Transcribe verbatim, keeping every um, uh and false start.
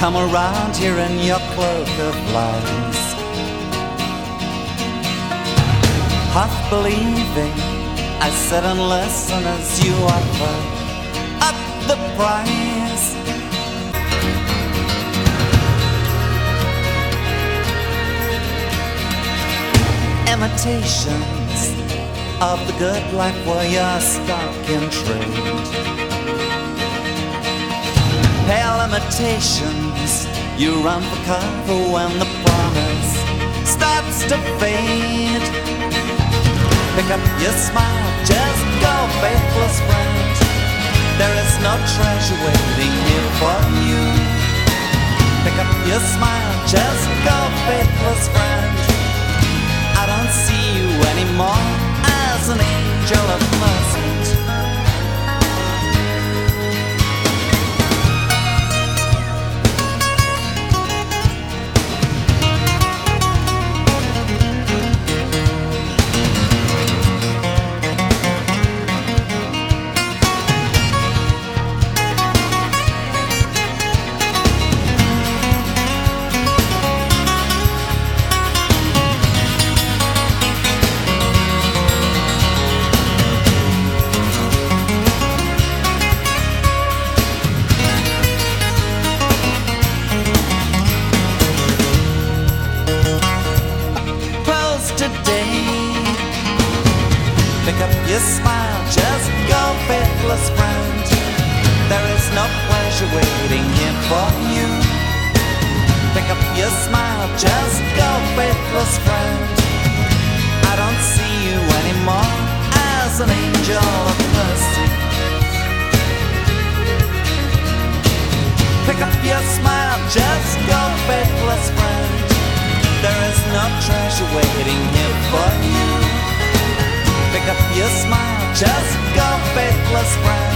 come around here in your cloak of lies, half believing I sit and listen as you offer up the price. Imitations of the good life where you're stuck in trade, pale imitations, you run for cover when the promise starts to fade. Pick up your smile, just go, faithless friend. There is no treasure waiting here for you. Pick up your smile, just go, faithless friend. I don't see you anymore as an angel of mercy. Pick up your smile, just go, faithless friend. There is no pleasure waiting here for you. Pick up your smile, just go, faithless friend. I don't see you anymore as an angel of mercy. Pick up your smile, just go, faithless friend. There is no treasure waiting here for you. Pick up your smile, just go, faithless friend.